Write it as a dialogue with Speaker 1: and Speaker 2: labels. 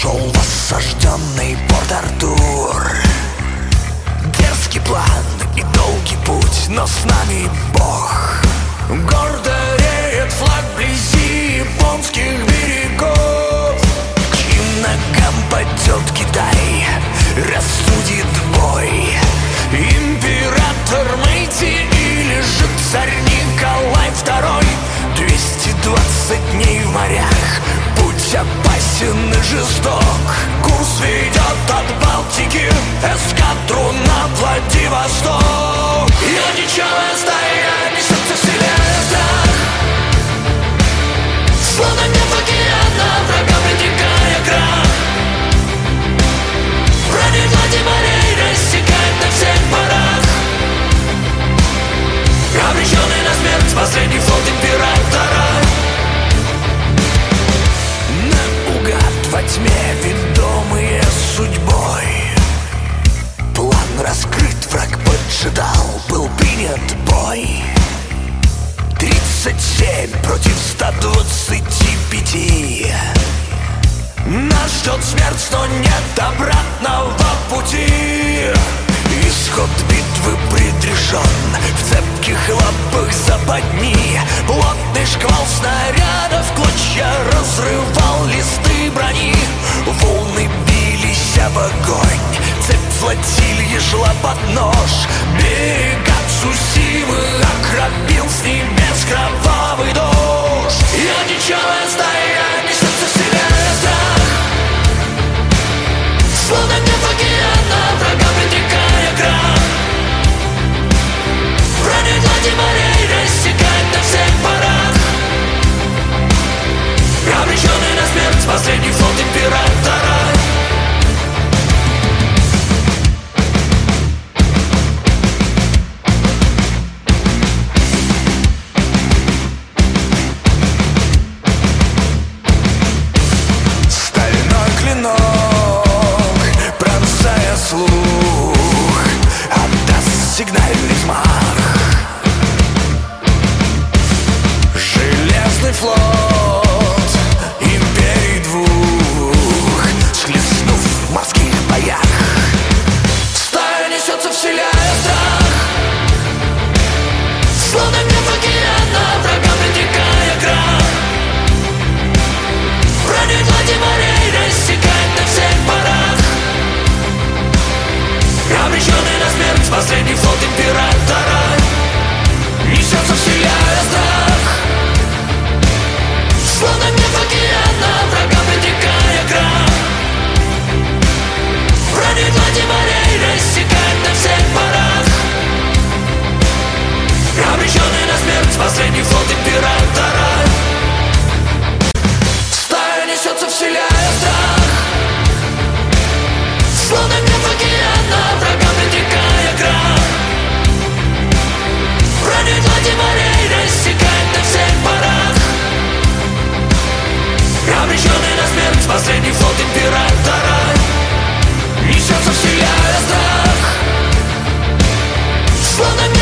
Speaker 1: Шел в осажденный Порт-Артур. Дерзкий план и долгий путь, но с нами Бог. Гордо реет флаг вблизи японских берегов. К чьим ногам падет Китай, рассудит бой. Император Мэйдзи или же царь Николай II. 220 дней в морях, путь опасен и жесток. Курс ведет от Балтики эскадру на Владивосток. Яничевая стая несется в селе страх, словно неф океана, врагам предрекая крах. Брони глади морей рассекает на всех парах. Обреченный на смерть последний флот императора. Наугад во тьме, ведомые судьбой. План раскрыт, враг поджидал, был принят бой. 37 против 125. Нас ждет смерть, но нет обратного пути. Исход битвы предрешен, в цепких лапах западни. Плотный шквал снарядов клочья разрывал листы брони. Волны бились об огонь, цепь флотильи шла под нож. Берега Цусимы окропил с небес кровавый дождь. Яничевая стая несется в себе страх, словно неф океана, врагам предрекая крах. Броня глади морей рассекает на всех парах. Обреченный на смерть последний флот императора. Стальной клинок, пронзая слух, отдаст сигнальный взмах. Железный флот империй двух, схлестнув в морских боях. Стая несется, вселяя страх, словно неф океана, врагам предрекая крах. Броня глади морей рассекает на всех парах. Обреченный на смерть последний флот императора. Несется, вселяя страх, словно неф океана, врагам предрекая крах. Броня глади морей рассекает на всех парах. Обреченный на смерть последний флот императора. Стая несется, вселяя страх, словно неф океана, врагам предрекая крах. Броня глади морей рассекает на всех парах. Обреченный на смерть последний флот императора. Несется, вселяя страх, словно